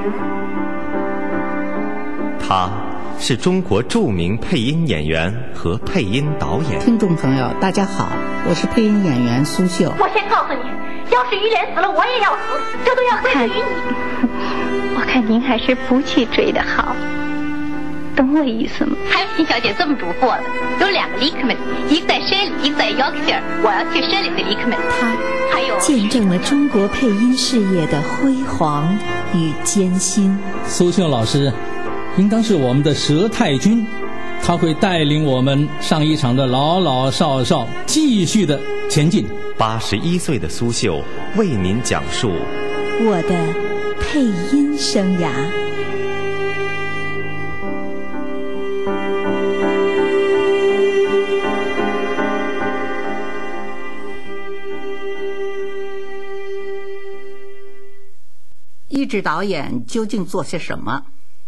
他是中国著名配音演员和配音导演。 听众朋友，大家好，我是配音演员苏秀。 我先告诉你，要是于连死了，我也要死，这都要归于你。 我看您还是不去追的好，懂我意思吗？ 还有辛小姐这么嘱咐的，有2个里克们，一个在舍利，一个在约克希尔，我要去舍利的里克们。 他还有见证了中国配音事业的辉煌与艰辛。 苏秀老师应当是我们的佘太君，他会带领我们上一场的老老少少继续的前进。 81岁的苏秀为您讲述我的配音生涯。 译制导演究竟做些什么？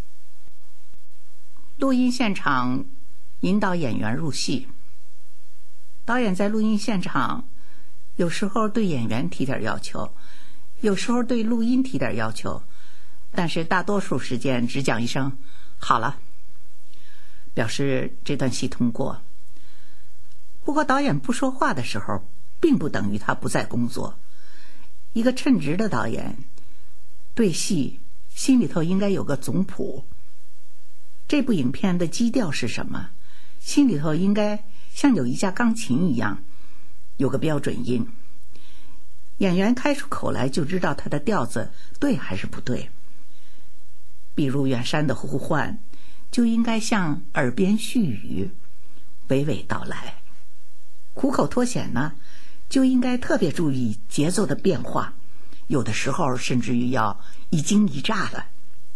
录音现场引导演员入戏，导演在录音现场有时候对演员提点要求，有时候对录音提点要求，但是大多数时间只讲一声好了，表示这段戏通过。不过导演不说话的时候并不等于他不在工作。一个称职的导演对戏心里头应该有个总谱，这部影片的基调是什么，心里头应该像有一架钢琴一样有个标准音，演员开出口来就知道他的调子对还是不对。比如远山的呼唤就应该像耳边絮语，娓娓道来。虎口脱险呢，就应该特别注意节奏的变化，有的时候甚至于要一惊一乍了。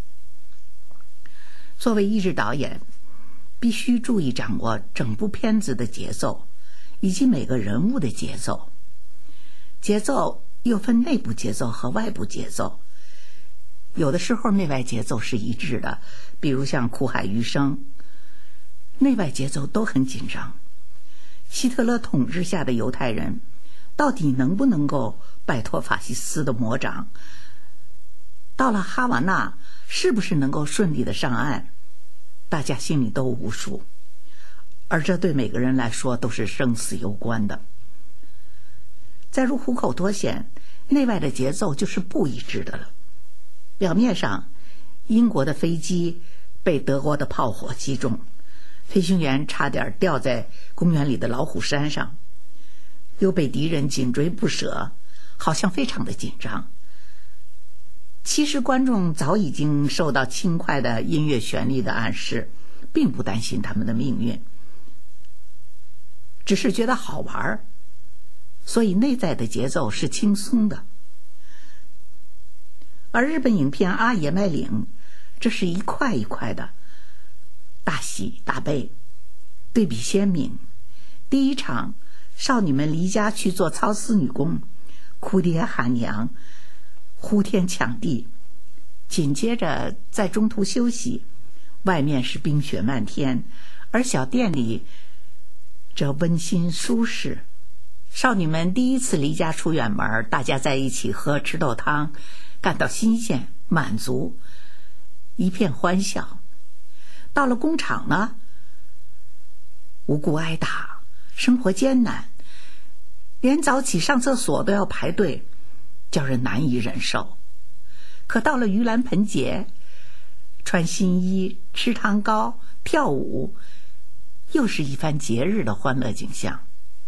作为译制导演，必须注意掌握整部片子的节奏，以及每个人物的节奏。节奏又分内部节奏和外部节奏，有的时候内外节奏是一致的，比如像苦海余生，内外节奏都很紧张。希特勒统治下的犹太人到底能不能够摆脱法西斯的魔掌？到了哈瓦那是不是能够顺利的上岸？大家心里都无数，而这对每个人来说都是生死攸关的。再如虎口脱险，内外的节奏就是不一致的了。表面上英国的飞机被德国的炮火击中，飞行员差点掉在公园里的老虎山上，又被敌人紧追不舍，好像非常的紧张。其实观众早已经受到轻快的音乐旋律的暗示，并不担心他们的命运，只是觉得好玩，所以内在的节奏是轻松的。而日本影片《阿野麦岭》，这是一块一块的，大喜大悲，对比鲜明。第一场，少女们离家去做操丝女工，哭爹喊娘，呼天抢地。紧接着在中途休息，外面是冰雪漫天，而小店里这温馨舒适。少女们第一次离家出远门，大家在一起喝吃豆汤，感到新鲜满足，一片欢笑。到了工厂呢，无故挨打，生活艰难，连早起上厕所都要排队，叫人难以忍受。可到了盂兰盆节，穿新衣，吃糖糕，跳舞，又是一番节日的欢乐景象。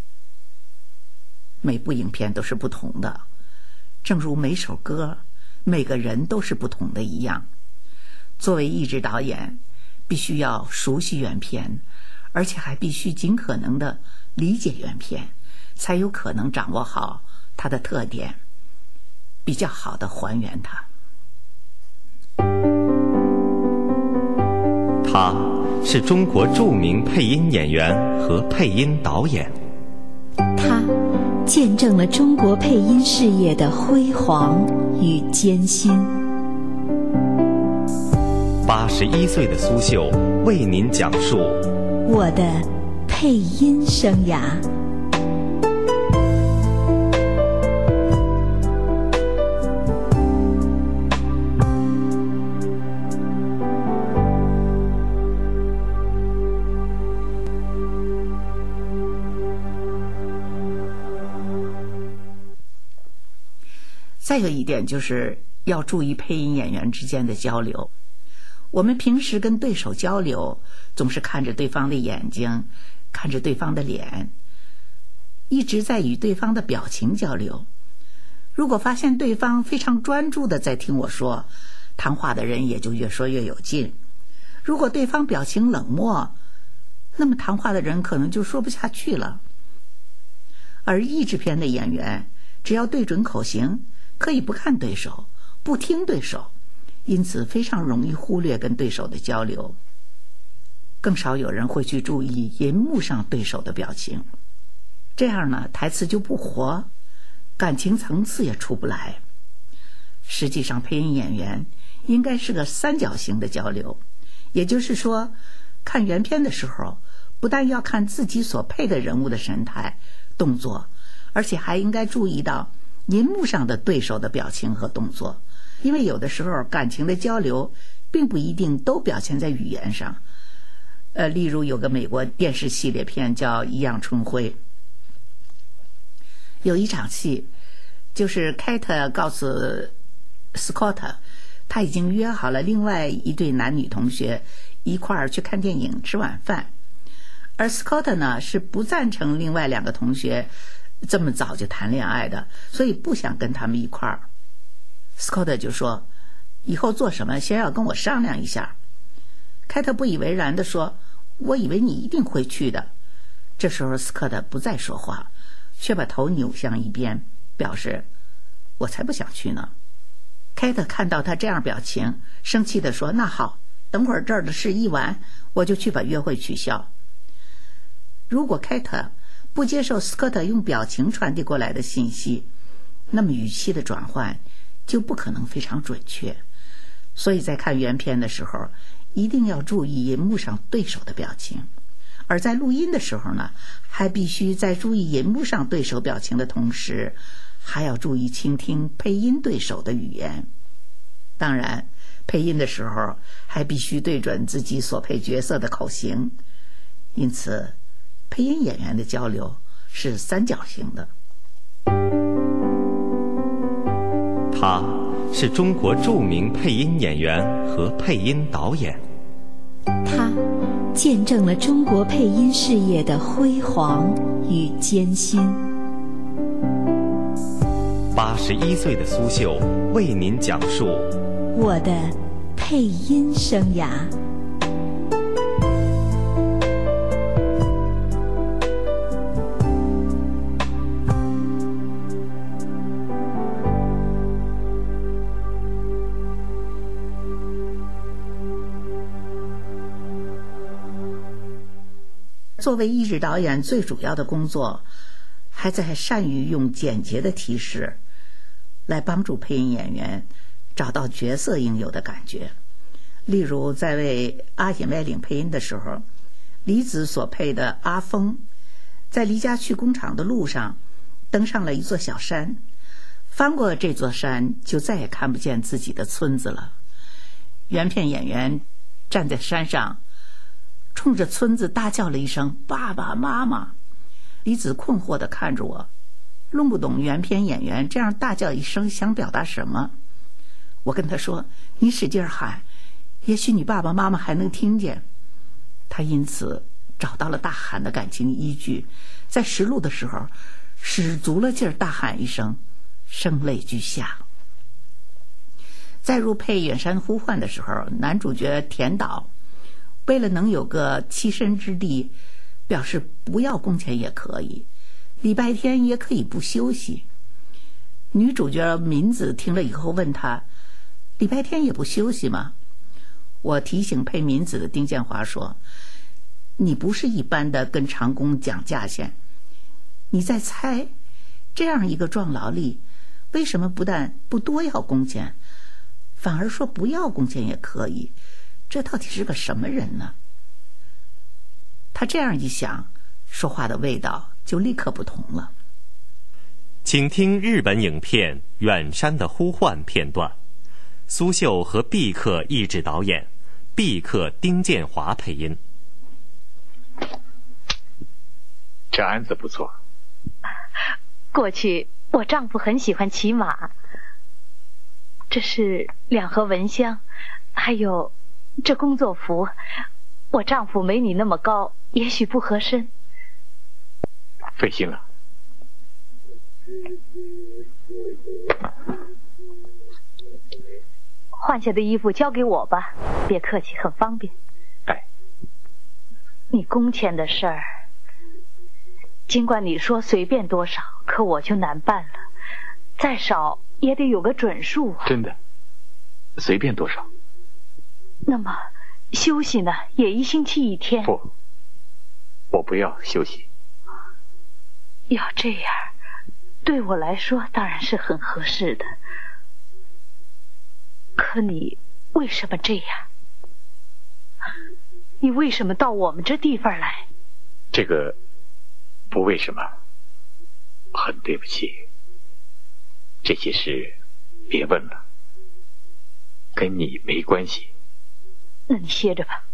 每部影片都是不同的，正如每首歌每个人都是不同的一样。作为译制导演，必须要熟悉原片，而且还必须尽可能的理解原片，才有可能掌握好它的特点，比较好的还原它。 他是中国著名配音演员和配音导演。 他见证了中国配音事业的辉煌与艰辛。 81岁的苏秀为您讲述我的配音生涯。 再有一点就是要注意配音演员之间的交流。我们平时跟对手交流，总是看着对方的眼睛，看着对方的脸，一直在与对方的表情交流。如果发现对方非常专注地在听我说，谈话的人也就越说越有劲。如果对方表情冷漠，那么谈话的人可能就说不下去了。而译制片的演员只要对准口型，可以不看对手，不听对手，因此非常容易忽略跟对手的交流。更少有人会去注意银幕上对手的表情，这样呢，台词就不活，感情层次也出不来。实际上配音演员应该是个三角形的交流，也就是说，看原片的时候，不但要看自己所配的人物的神态、动作，而且还应该注意到银幕上的对手的表情和动作，因为有的时候感情的交流并不一定都表现在语言上。例如有个美国电视系列片叫《一样春晖》，有一场戏，就是凯特告诉斯科特，他已经约好了另外一对男女同学一块儿去看电影吃晚饭，而斯科特呢是不赞成另外两个同学这么早就谈恋爱的，所以不想跟他们一块儿。斯科特就说，以后做什么先要跟我商量一下。凯特不以为然地说，我以为你一定会去的。这时候斯科特不再说话，却把头扭向一边，表示我才不想去呢。凯特看到他这样表情，生气地说，那好，等会儿这儿的事一完，我就去把约会取消。如果凯特不接受斯科特用表情传递过来的信息，那么语气的转换就不可能非常准确。所以在看原片的时候，一定要注意银幕上对手的表情，而在录音的时候呢，还必须在注意银幕上对手表情的同时，还要注意倾听配音对手的语言。当然，配音的时候还必须对准自己所配角色的口型。因此，配音演员的交流是三角形的。 他是中国著名配音演员和配音导演。 他见证了中国配音事业的辉煌与艰辛。 81岁的苏绣为您讲述我的配音生涯。 作为译制导演，最主要的工作还在善于用简洁的提示来帮助配音演员找到角色应有的感觉。例如在为阿隐外领配音的时候，李子所配的阿峰在离家去工厂的路上登上了一座小山，翻过这座山就再也看不见自己的村子了。原片演员站在山上冲着村子大叫了一声，爸爸妈妈。李子困惑地看着我，弄不懂原片演员这样大叫一声想表达什么。我跟他说，你使劲喊，也许你爸爸妈妈还能听见。他因此找到了大喊的感情依据，在实录的时候使足了劲儿大喊一声，声泪俱下。在入配《远山呼唤》的时候，男主角田岛为了能有个栖身之地，表示不要工钱也可以，礼拜天也可以不休息。女主角敏子听了以后问他，礼拜天也不休息吗？我提醒配敏子的丁建华说，你不是一般的跟长工讲价钱，你在猜，这样一个壮劳力，为什么不但不多要工钱，反而说不要工钱也可以？这到底是个什么人呢？他这样一想，说话的味道就立刻不同了。 请听日本影片《远山的呼唤》片段，苏绣和毕克译制导演，毕克丁建华配音。 这鞍子不错。 过去我丈夫很喜欢骑马， 这是2盒蚊香，还有这工作服。我丈夫没你那么高，也许不合身。 费心了。 换下的衣服交给我吧，别客气，很方便。 哎， 你工钱的事儿，尽管你说随便多少，可我就难办了。再少也得有个准数啊。 真的？随便多少？ 那么休息呢？也1星期1天。 不，我不要休息。 要这样，对我来说当然是很合适的。可你为什么这样？你为什么到我们这地方来？ 这个不为什么，很对不起。这些事别问了，跟你没关系。 那你歇着吧。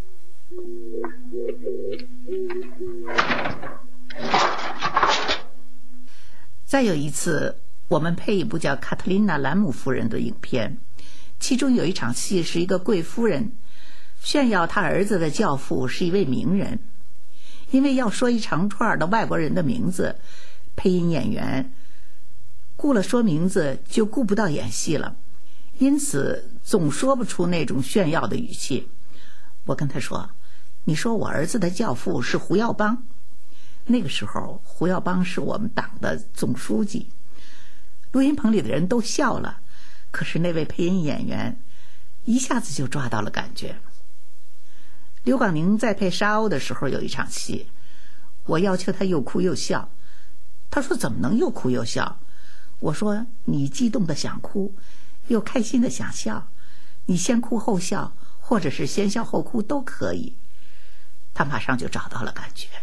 再有一次，我们配一部叫《卡特琳娜·兰姆夫人》的影片，其中有一场戏是一个贵夫人炫耀她儿子的教父是一位名人，因为要说一长串的外国人的名字，配音演员顾了说名字就顾不到演戏了，因此总说不出那种炫耀的语气。我跟他说，你说我儿子的教父是胡耀邦。那个时候胡耀邦是我们党的总书记。录音棚里的人都笑了，可是那位配音演员一下子就抓到了感觉。刘广宁在配沙鸥的时候有一场戏，我要求他又哭又笑，他说怎么能又哭又笑？我说你激动的想哭，又开心的想笑，你先哭后笑，或者是先笑后哭都可以。他马上就找到了感觉。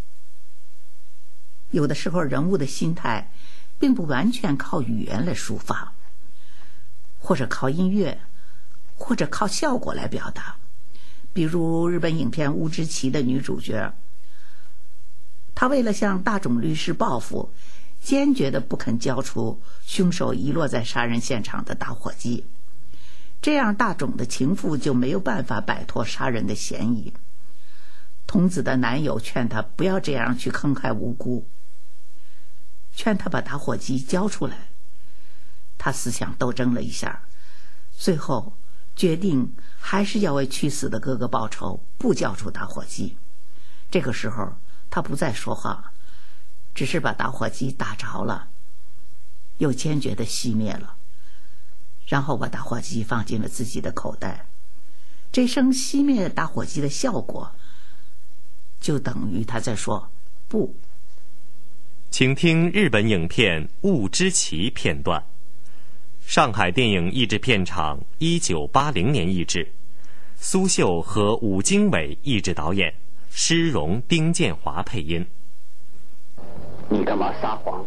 有的时候人物的心态并不完全靠语言来抒发，或者靠音乐，或者靠效果来表达。比如日本影片《乌之崎》的女主角，她为了向大冢律师报复，坚决地不肯交出凶手遗落在杀人现场的打火机，这样大冢的情妇就没有办法摆脱杀人的嫌疑。童子的男友劝她不要这样去坑害无辜，劝她把打火机交出来。她思想斗争了一下，最后决定还是要为去死的哥哥报仇，不交出打火机。这个时候她不再说话，只是把打火机打着了，又坚决地熄灭了，然后把打火机放进了自己的口袋。这声熄灭打火机的效果就等于他在说不。 请听日本影片《雾之旗》片段。上海电影译制片厂1980年译制，苏秀和武经纬译制导演，施荣、丁建华配音。 你干嘛撒谎？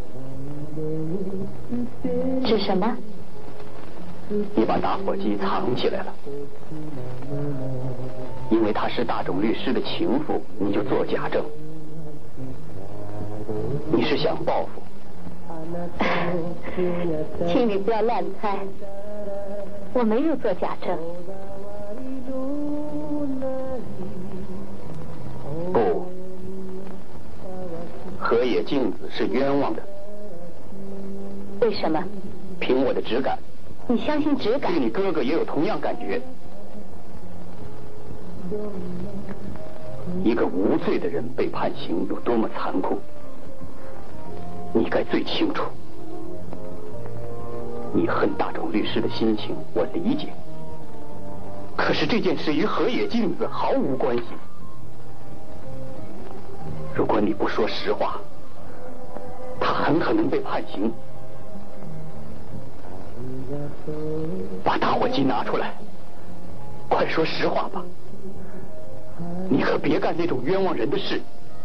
指什么？ 你把打火机藏起来了，因为她是大冢律师的情妇，你就做假证。你是想报复？ 请你不要乱猜，我没有做假证。 不，河野静子是冤枉的。 为什么？ 凭我的直感。 你相信直感？ 你哥哥也有同样感觉。一个无罪的人被判刑有多么残酷，你该最清楚。你恨大冢律师的心情我理解，可是这件事与河野静子毫无关系。如果你不说实话，他很可能被判刑。把打火机拿出来，快说实话吧。你可别干那种冤枉人的事。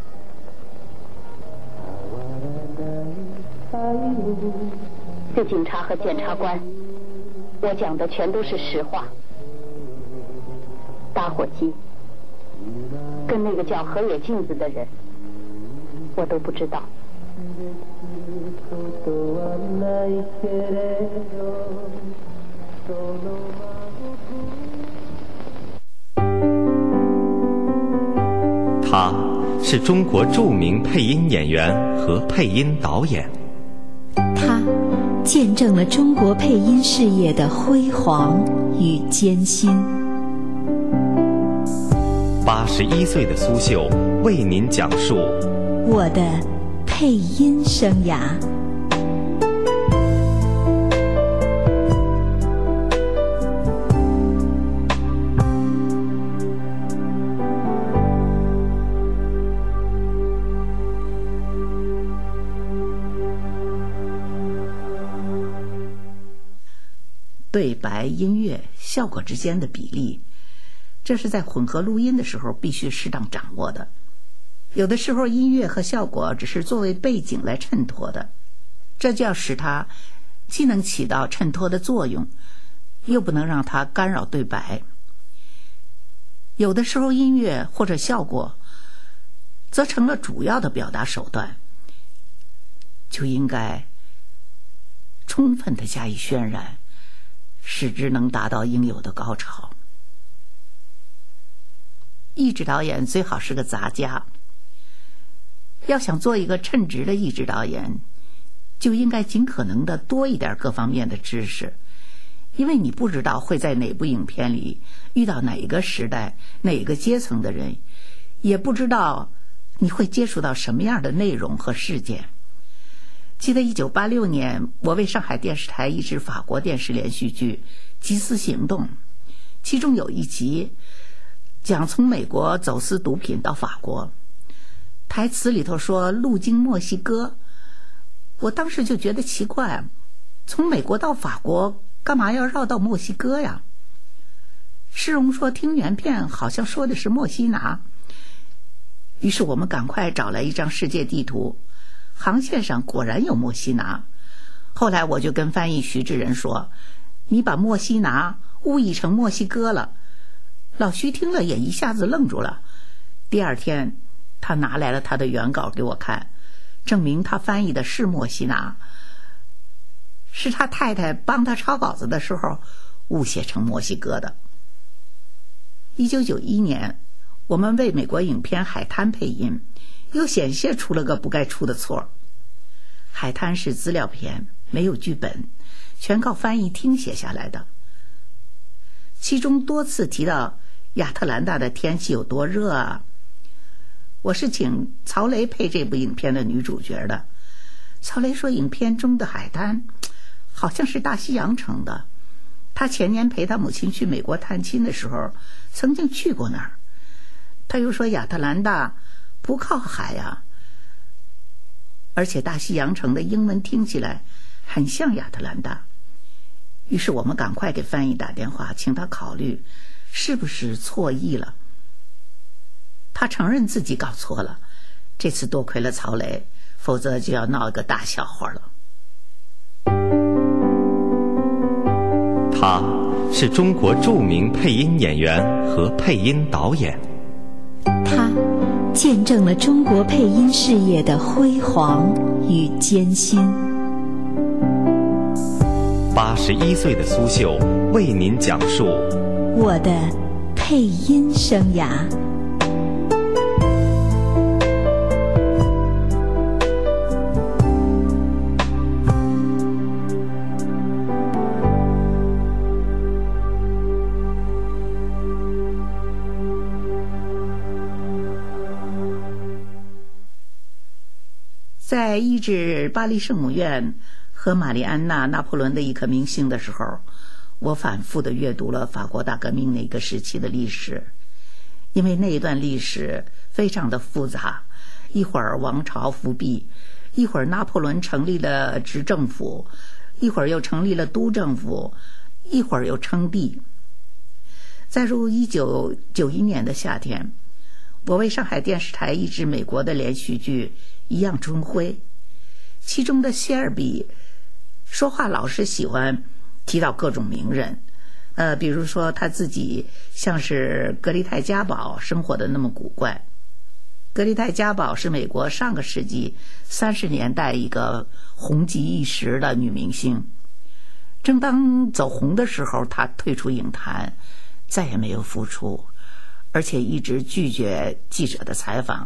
对警察和检察官，我讲的全都是实话。打火机跟那个叫河野静子的人，我都不知道。 是中国著名配音演员和配音导演。 他见证了中国配音事业的辉煌与艰辛。 81岁的苏秀为您讲述我的配音生涯。 对白、音乐、效果之间的比例，这是在混合录音的时候必须适当掌握的。有的时候音乐和效果只是作为背景来衬托的，这就要使它既能起到衬托的作用，又不能让它干扰对白。有的时候音乐或者效果则成了主要的表达手段，就应该充分地加以渲染，使之能达到应有的高潮。译制导演最好是个杂家，要想做一个称职的译制导演，就应该尽可能的多一点各方面的知识，因为你不知道会在哪部影片里遇到哪一个时代、哪个阶层的人，也不知道你会接触到什么样的内容和事件。记得1986年，我为上海电视台译制法国电视连续剧《缉私行动》，其中有一集讲从美国走私毒品到法国，台词里头说路经墨西哥。我当时就觉得奇怪，从美国到法国干嘛要绕到墨西哥呀？世荣说听原片好像说的是墨西拿，于是我们赶快找来一张世界地图，航线上果然有墨西拿。后来我就跟翻译徐志仁说，你把墨西拿误译成墨西哥了。老徐听了也一下子愣住了。第二天他拿来了他的原稿给我看，证明他翻译的是墨西拿，是他太太帮他抄稿子的时候误写成墨西哥的。1991年我们为美国影片《海滩》配音，又险些出了个不该出的错。《海滩》是资料片，没有剧本，全靠翻译听写下来的。其中多次提到亚特兰大的天气有多热啊。我是请曹雷配这部影片的女主角的。曹雷说影片中的海滩好像是大西洋城的，他前年陪他母亲去美国探亲的时候曾经去过那儿。他又说亚特兰大不靠海啊，而且大西洋城的英文听起来很像亚特兰大。于是我们赶快给翻译打电话，请他考虑是不是错译了。他承认自己搞错了，这次多亏了曹雷，否则就要闹一个大笑话了。 他是中国著名配音演员和配音导演。 他见证了中国配音事业的辉煌与艰辛。 81岁的苏秀为您讲述我的配音生涯。 在译制巴黎圣母院和玛丽安娜·拿破仑的一颗明星的时候，我反复地阅读了法国大革命那个时期的历史，因为那一段历史非常的复杂，一会儿王朝复辟，一会儿拿破仑成立了执政府，一会儿又成立了督政府，一会儿又称帝。再如1991年的夏天，我为上海电视台译制美国的连续剧《一样春晖》，其中的谢尔比说话老是喜欢提到各种名人，比如说他自己像是格丽泰·嘉宝生活的那么古怪。格丽泰·嘉宝是美国上个世纪30年代一个红极一时的女明星，正当走红的时候，她退出影坛，再也没有复出，而且一直拒绝记者的采访，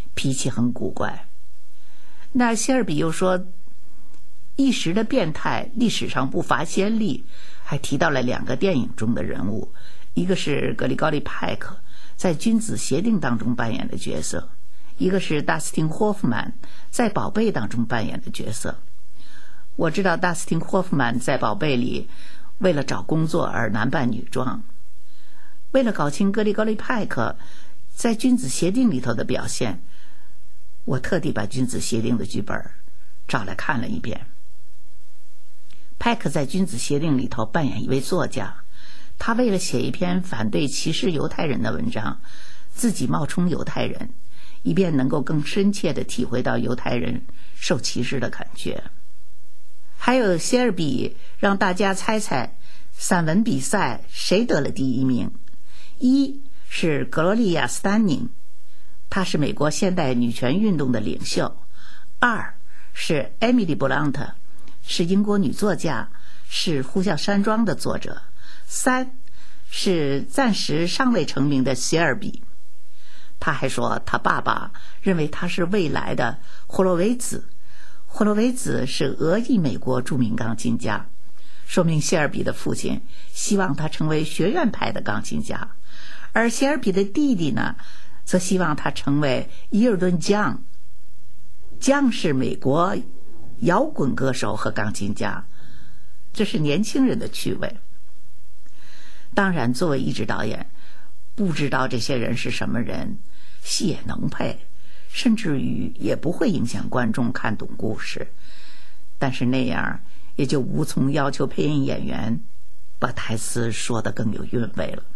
脾气很古怪。那谢尔比又说，一时的变态历史上不乏先例，还提到了2个电影中的人物，一个是格里高利·派克在《君子协定》当中扮演的角色，一个是达斯汀·霍夫曼在《宝贝》当中扮演的角色。我知道达斯汀·霍夫曼在《宝贝》里为了找工作而男扮女装。为了搞清格里高利·派克在《君子协定》里头的表现，我特地把《君子协定》的剧本找来看了一遍。派克在《君子协定》里头扮演一位作家，他为了写一篇反对歧视犹太人的文章，自己冒充犹太人，以便能够更深切地体会到犹太人受歧视的感觉。还有谢尔比让大家猜猜散文比赛谁得了第1名。一是格罗利亚·斯丹宁，她是美国现代女权运动的领袖。2是艾米丽·布朗特，是英国女作家，是《呼啸山庄》的作者。3是暂时尚未成名的谢尔比。他还说他爸爸认为他是未来的霍洛维兹。霍洛维兹是俄裔美国著名钢琴家，说明谢尔比的父亲希望他成为学院派的钢琴家，而谢尔比的弟弟呢，则希望他成为伊尔顿·江。江是美国摇滚歌手和钢琴家，这是年轻人的趣味。当然，作为一指导演，不知道这些人是什么人，戏也能配，甚至于也不会影响观众看懂故事。但是那样也就无从要求配音演员把台词说得更有韵味了。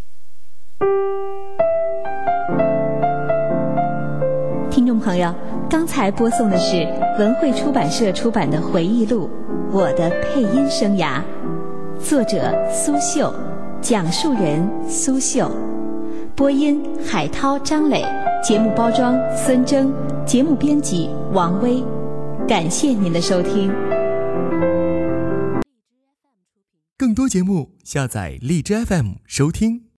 听众朋友，刚才播送的是文汇出版社出版的回忆录《我的配音生涯》，作者苏秀，讲述人苏秀，播音海涛、张磊，节目包装孙征，节目编辑王威。感谢您的收听。 更多节目下载荔枝 FM 收听。